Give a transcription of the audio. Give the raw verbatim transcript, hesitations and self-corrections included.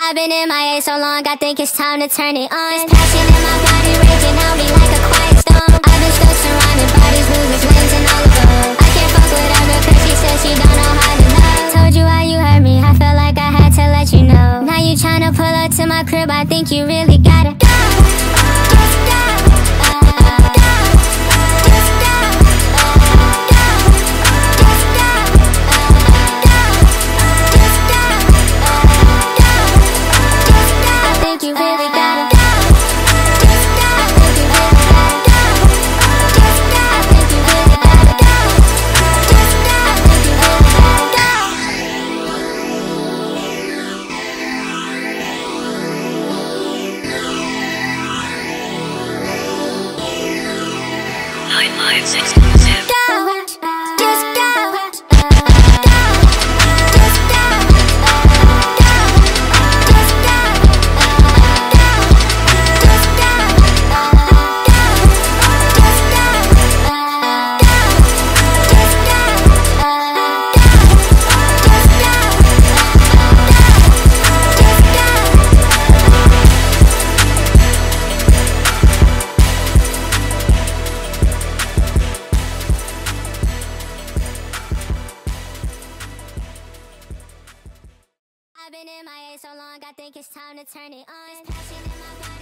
I've been in my A so long, I think it's time to turn it on. This passion in my body raging on me like a quiet storm. I've been stuck surrounded by these losers, lanes and all of them. I can't fuck with her girl cause she says she don't know how to love. Told you how you hurt me, I felt like I had to let you know. Now you tryna pull up to my crib, I think you really gotta go. Just go. Nightlife exclusive. I've been in my A so long, I think it's time to turn it on. This passion in my body